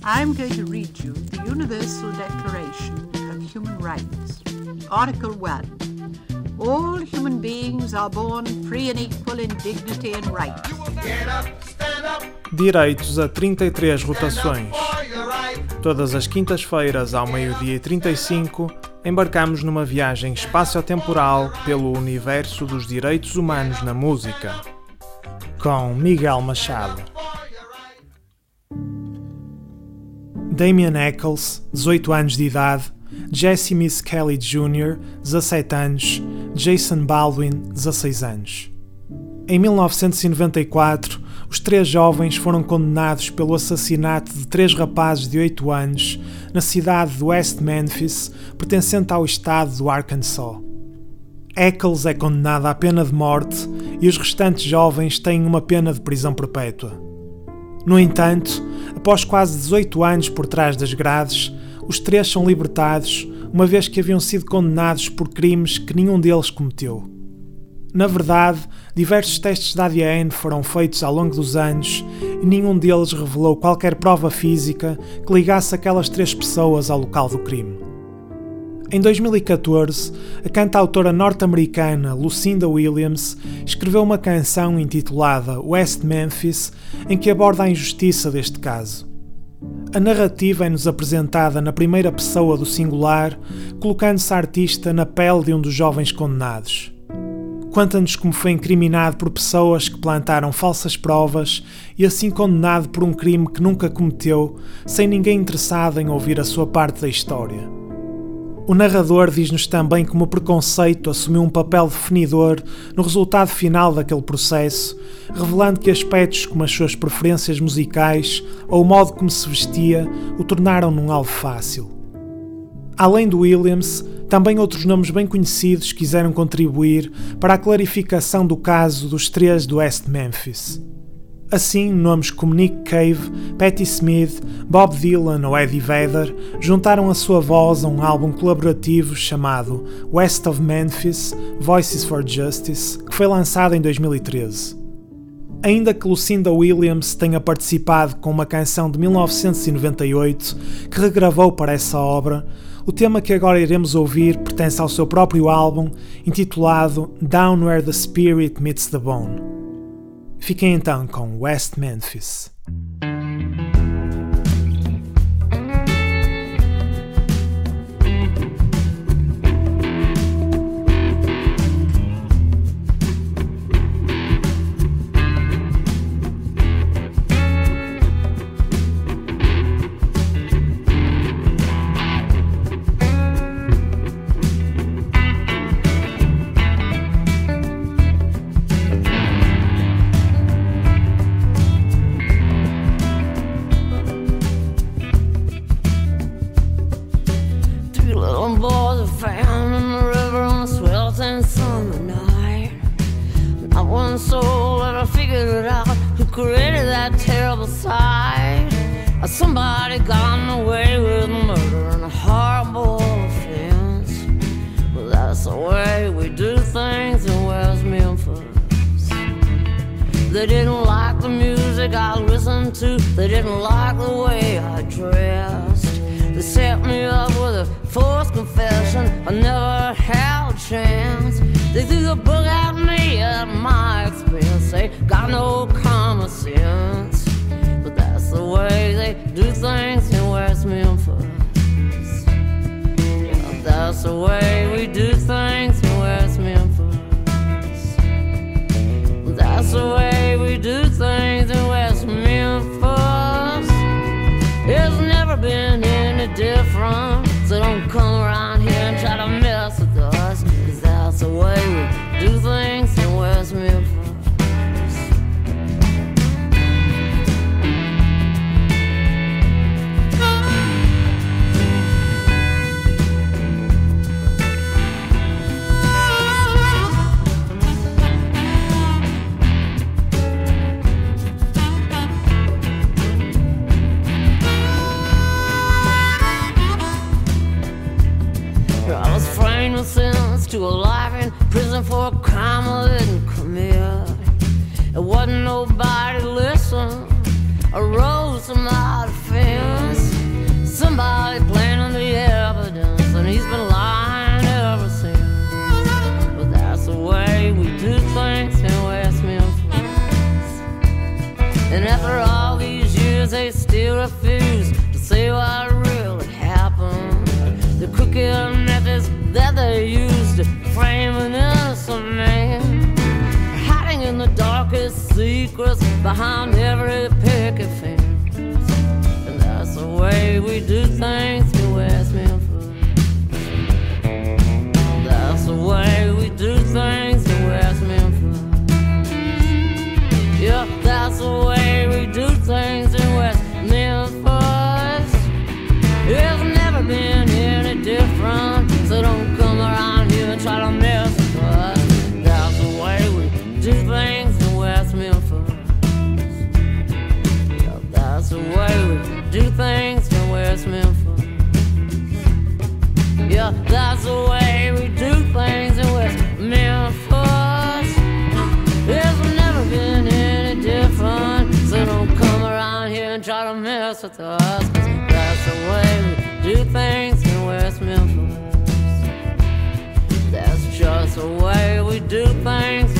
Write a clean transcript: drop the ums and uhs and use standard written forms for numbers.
I'm going to read you the Universal Declaration of Human Rights. Article 1. All human beings are born free and equal in dignity and rights. Direitos a 33 rotações. Todas as quintas-feiras, ao 12h35, embarcamos numa viagem espaço-temporal pelo universo dos direitos humanos na música. Com Miguel Machado. Damien Eccles, 18 anos de idade, Jesse Miss Kelly Jr., 17 anos, Jason Baldwin, 16 anos. Em 1994, os três jovens foram condenados pelo assassinato de 3 rapazes de 8 anos na cidade de West Memphis, pertencente ao estado do Arkansas. Eccles é condenado à pena de morte e os restantes jovens têm uma pena de prisão perpétua. No entanto, após quase 18 anos por trás das grades, os três são libertados, uma vez que haviam sido condenados por crimes que nenhum deles cometeu. Na verdade, diversos testes de ADN foram feitos ao longo dos anos e nenhum deles revelou qualquer prova física que ligasse aquelas 3 pessoas ao local do crime. Em 2014, a cantautora norte-americana Lucinda Williams escreveu uma canção intitulada West Memphis, em que aborda a injustiça deste caso. A narrativa é-nos apresentada na primeira pessoa do singular, colocando-se a artista na pele de um dos jovens condenados. Conta-nos como foi incriminado por pessoas que plantaram falsas provas e assim condenado por um crime que nunca cometeu, sem ninguém interessado em ouvir a sua parte da história. O narrador diz-nos também como o preconceito assumiu um papel definidor no resultado final daquele processo, revelando que aspectos como as suas preferências musicais ou o modo como se vestia o tornaram num alvo fácil. Além do Williams, também outros nomes bem conhecidos quiseram contribuir para a clarificação do caso dos 3 do West Memphis. Assim, nomes como Nick Cave, Patti Smith, Bob Dylan ou Eddie Vedder juntaram a sua voz a um álbum colaborativo chamado West of Memphis – Voices for Justice, que foi lançado em 2013. Ainda que Lucinda Williams tenha participado com uma canção de 1998 que regravou para essa obra, o tema que agora iremos ouvir pertence ao seu próprio álbum, intitulado Down Where the Spirit Meets the Bone. Fiquem então com West Memphis. Created that terrible sight. Somebody got away with murder and a horrible offense. But that's the way we do things in West Memphis. They didn't like the music I listened to. They didn't like the way I dressed. They set me up with a forced confession. I never had a chance. They threw the book at me at my expense. They got no common sense. But that's the way they do things in West Memphis. Yeah, that's the way we do things in West Memphis. That's the way we do things in West Memphis. It's never been any different. So don't come around here and try to mess with us. Cause that's the way we do things in West Memphis. To a life in prison for a crime I didn't commit. It wasn't nobody listen. I rose to my defense. years they still refuse to say what really happened. The crooked methods that they use to frame an innocent man, hiding in the darkest secrets behind every picket fence. And that's the way we do things in West Memphis. That's the way we do things in West Memphis. Yeah, that's the way we do things in West Memphis. It's never been any different, so don't come around here and try to mess with us. That's the way we do things in West Memphis. Yeah, that's the way we do things in West Memphis. Yeah, that's the way we do things in West Memphis. It's never been any different, so don't come around here and try to mess with us. 'Cause that's the way we do things in West Memphis. That's just the way we do things